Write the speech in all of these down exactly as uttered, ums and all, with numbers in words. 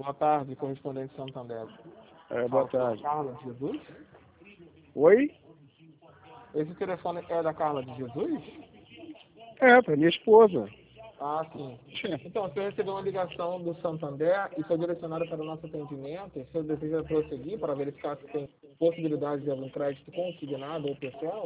Boa tarde, correspondente Santander. É, boa Fala com a tarde. Carla de Jesus? Oi? Esse telefone é da Carla de Jesus? É, para minha esposa. Ah, sim. Então, o senhor recebeu uma ligação do Santander e foi direcionado para o nosso atendimento. O senhor deseja prosseguir para verificar se tem possibilidade de algum crédito consignado ou pessoal?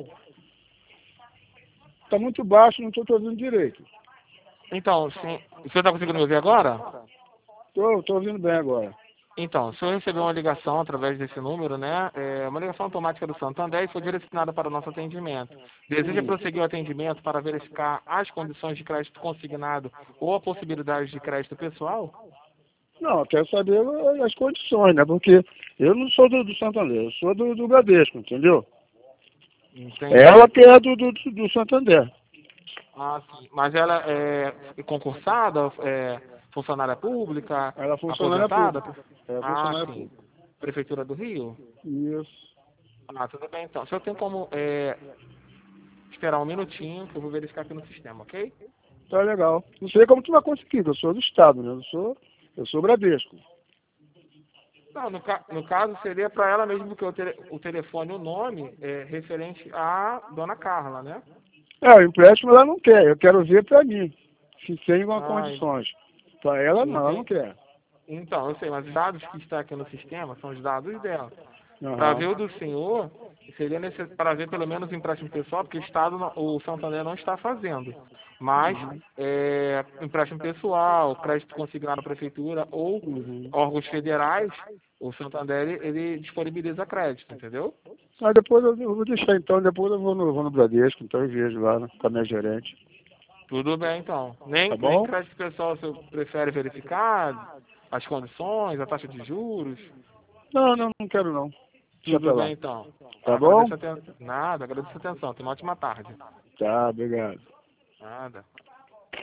Tá muito baixo, não estou te ouvindo direito. Então, sim. O senhor está conseguindo me ouvir agora? Tô, tô ouvindo bem agora. Então, o senhor recebeu uma ligação através desse número, né? É uma ligação automática do Santander e foi direcionada para o nosso atendimento. Deseja Hum. prosseguir o atendimento para verificar as condições de crédito consignado ou a possibilidade de crédito pessoal? Não, eu quero saber as condições, né? Porque eu não sou do, do Santander, eu sou do, do Bradesco, entendeu? Entendi. Ela que é do, do, do Santander. Ah, sim. Mas ela é concursada, é funcionária pública, Ela é funcionária aposentada? pública. É Ah, funcionária sim. pública. Prefeitura do Rio? Isso. Ah, tudo bem então. O senhor tem como é, esperar um minutinho que eu vou verificar aqui no sistema, ok? Tá legal. Não sei como tu vai conseguir, eu sou do Estado, né? Eu sou, eu sou Bradesco. Não, no, ca no caso seria para ela mesmo, porque o, tele o telefone, o nome é referente à dona Carla, né? É, o empréstimo ela não quer, eu quero ver para mim, se tem algumas Ah, condições. Para ela não, ela não entendi. quer. Então, eu sei, mas os dados que estão aqui no sistema são os dados dela. Para ver Aham. o do senhor, seria necessário para ver pelo menos o empréstimo pessoal, porque o Estado, não- o Santander não está fazendo. Mas Uhum. é, empréstimo pessoal, crédito consignado à prefeitura ou Uhum. órgãos federais, o Santander ele ele disponibiliza crédito, entendeu? Mas depois eu, eu vou deixar então, depois eu vou no, vou no Bradesco, então eu vejo lá né, com a minha gerente. Tudo bem, então. Nem, Tá nem bom? crédito pessoal você prefere verificar as condições, a taxa de juros? Não, não, não quero não. Deixa Tudo pra lá. bem, então. Tá bom? Agradeço a atenção. Nada, agradeço a atenção. Tenha uma ótima tarde. Tá, obrigado. Nada.